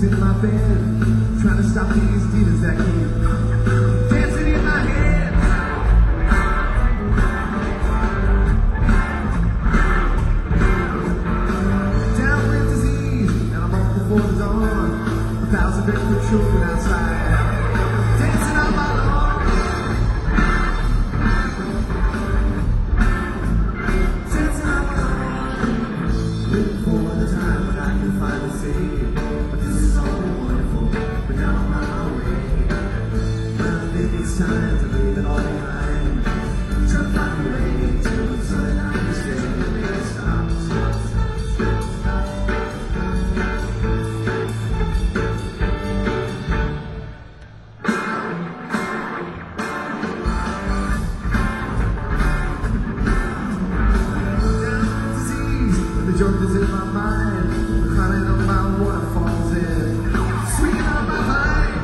who's in my bed, trying to stop these demons that keep dancing in my head. Down with disease, and I'm off before the dawn. 1,000 barefoot children outside, dancing on my lawn. Dancing on my lawn. Waiting for the time when I can finally see, but this is so wonderful, but now I'm on my way. But I think it's time to leave it all behind. Try to find a way to the sun I can stay and make it stop. The joke is in my mind, climbing up my waterfalls and swinging on my vine.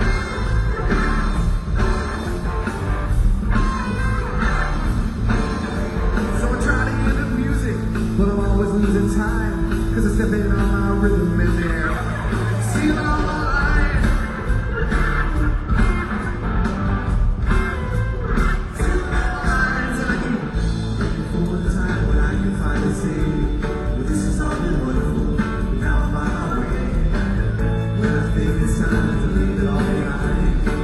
So I try to get the music, but I'm always losing time, cause I step in on my rhythm and they're stealing all my line. Stealing all my lines, and I keep looking for the time when I can finally see. This is all wonderful, now I'm on my way. When I think it's time to leave it all behind.